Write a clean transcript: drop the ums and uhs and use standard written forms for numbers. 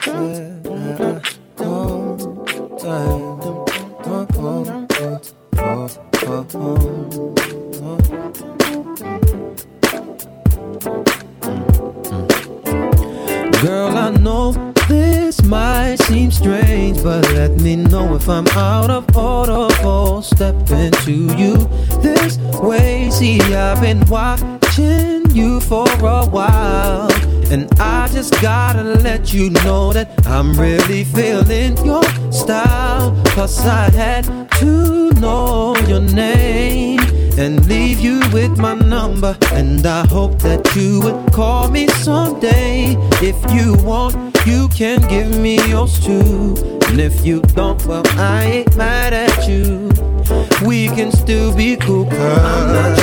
Girl, I know this might seem strange, but let me know if I'm out of order for stepping to you this way. See, I've been watching you for a while, and I just gotta let you know that I'm really feeling your style. Plus I had to know your name and leave you with my number, and I hope that you would call me someday. If you want, you can give me yours too, and if you don't, well, I ain't mad at you. We can still be cool, 'cause I'm not